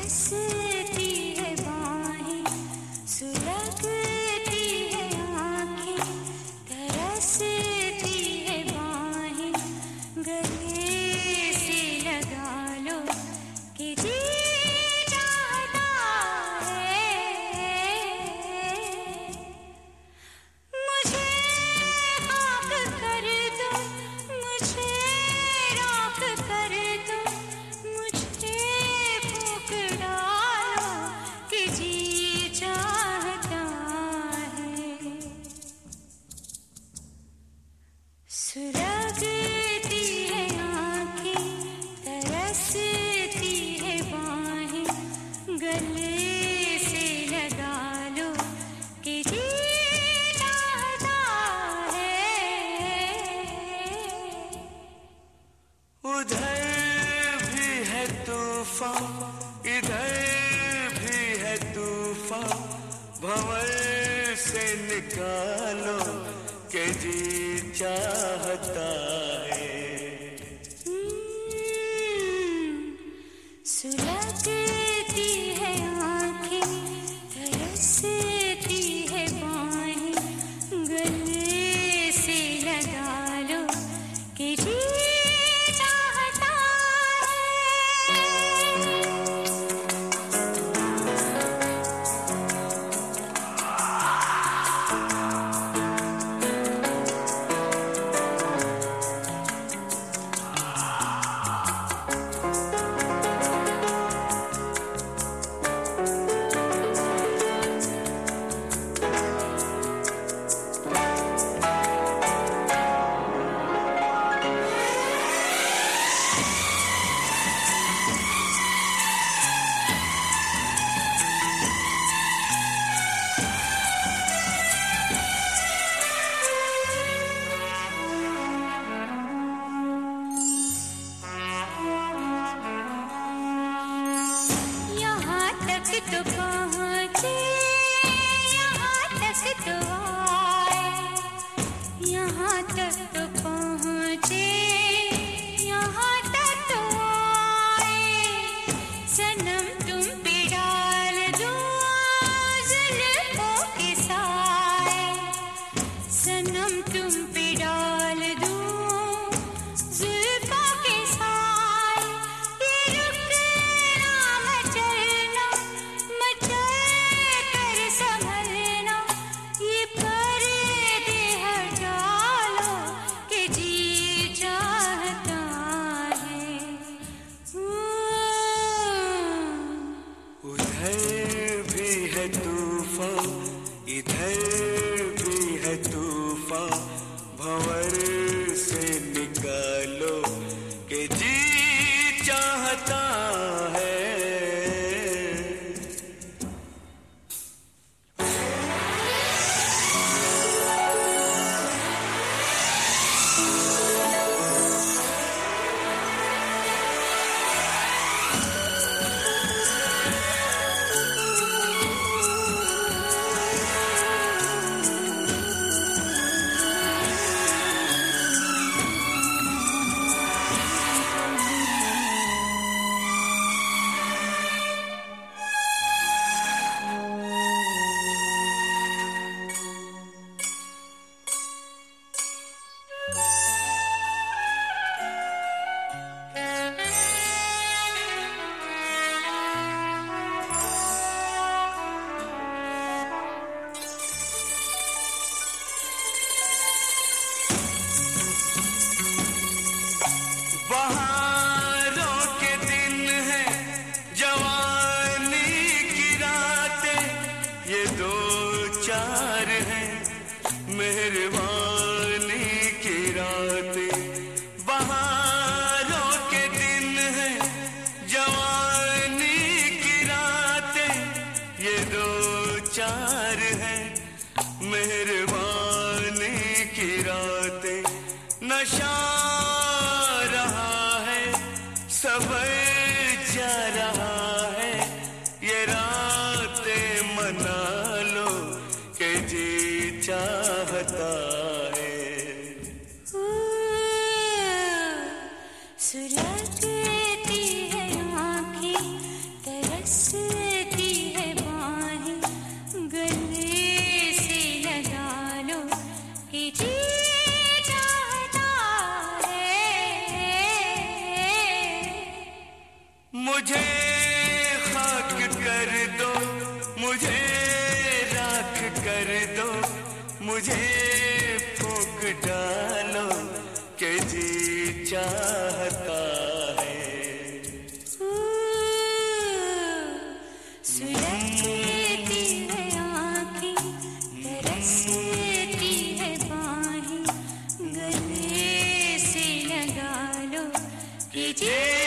तरसती है बाहें, सुलगती है आँखें, तरसती है बाहें, गले से लगा लो कि जी चाहता है। मुझे खाक कर दो, मुझे राख कर दो, मुझे फूंक डालो कि जी चाहता है। सुलगती है आँखें, तरसती है बाहें, गले से लगा लो कि जी चाहता है। उधर भी है तूफान, इधर भी है तूफान, भंवर से निकालो के जी चाहता है। सुलगती है आँखें, तरसती है बाहें, गले से लगा लो कि जी चाहता है। यहाँ तक तो पहुँचे, यहाँ तक तो आए, यहाँ तक तो पहुँचे, यहाँ तक तो आए। सनम तुम पे डाल दो जुल्फों के साए, सनम तुम पे डाल दो जुल्फों के साए। ये रुकना मचलना, मचल कर संभलना, ये पर्दे हटा लो कि जी चाहता है। उधर भी है तूफान, इधर भी है तूफान, भंवर से निकालो के जी चाहता है। मुझे खाक कर दो, मुझे राख कर दो, मुझे फूंक डालो के जी चाहता है। सुलगती है आँखें, तरसती है बाहें, गले से लगा लो कि जी